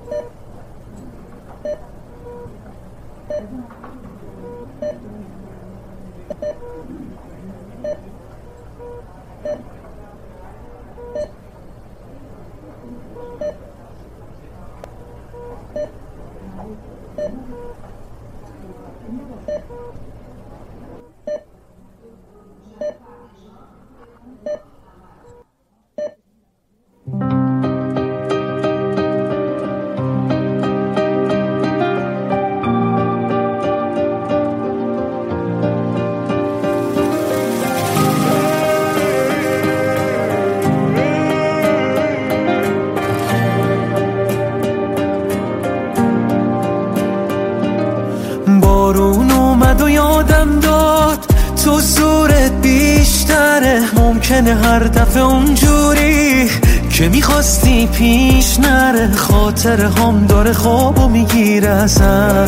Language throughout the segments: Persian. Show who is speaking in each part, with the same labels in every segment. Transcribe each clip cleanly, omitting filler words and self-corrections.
Speaker 1: بارون اومد و یادم داد تو زورت بیشتره، ممکنه هر دفعه اونجوری که میخواستی پیش نره. خاطر هم داره خوابو میگیره ازم،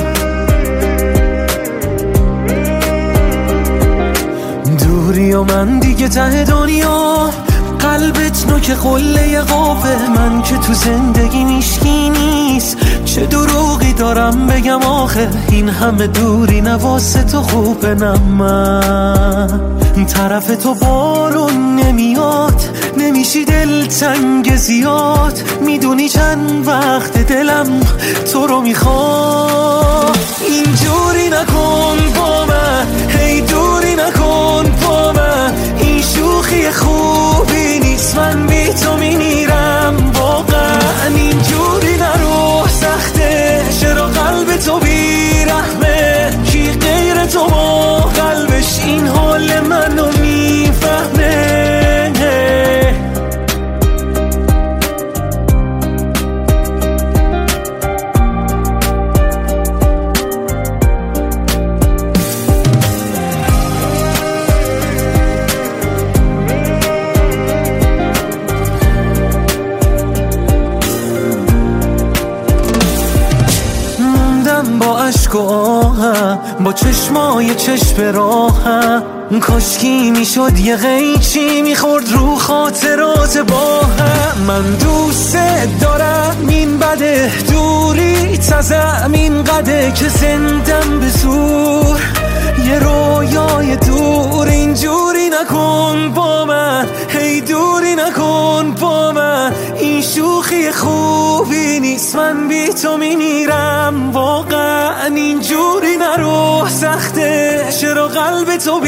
Speaker 1: دوری و من دیگه ته دنیا، قلبت نوک قله قافه، من که تو زندگی میشکی نیست، چه دروغی دارم بگم آخه، این همه دوری نواسه تو خوبه. نه من طرف تو بارون نمیاد، نمیشی دلتنگ زیاد، میدونی چند وقت دلم تو رو میخواد. اینجوری نکن با من، هی دوری نکن با من، این شوخی خوبی نیست، من بی تو میمیرم واقعا. اینجوری نرو، سخته چرا قلب تو بیرحمه، کی غیر تو با قلبش این حال منو میفهمه. با عشق و آهم، با چشمای چشم راهم، کاشکی میشد یه قیچی میخورد رو خاطرات با هم. من دوست دارم این بده، دوری تزم این قده که زندم به زور یه رویای دور. اینجوری نکن با من، هی دوری نکن با من، این شوخی خوبی نیست، من بی تو میمیرم واقعا. اینجوری نرو، سخته چرا قلب تو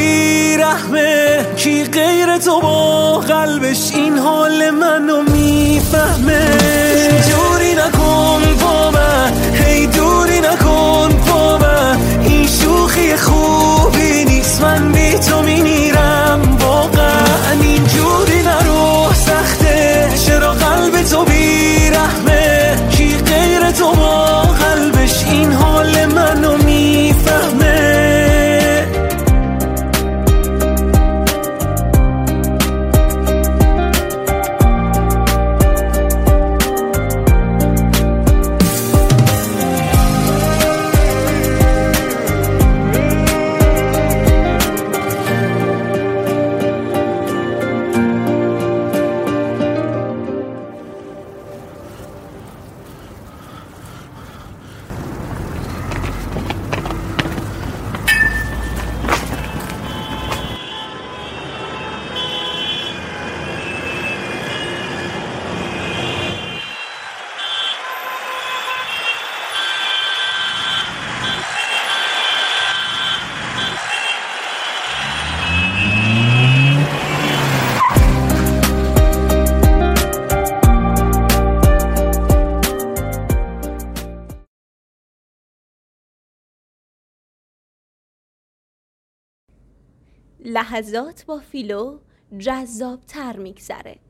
Speaker 1: بیرحمه، کی غیر تو با قلبش این حال منو میفهمه. اینجوری نکن با من، هی دوری نکن با من، این شوخی خوبی نیست، من بی تو میمیرم واقعا. اینجوری نرو، سخته چرا قلب تو بیرحمه، کی غیر تو با قلبش این حال منو میفهمه.
Speaker 2: لحظات با فیلو جذاب‌تر میگذره.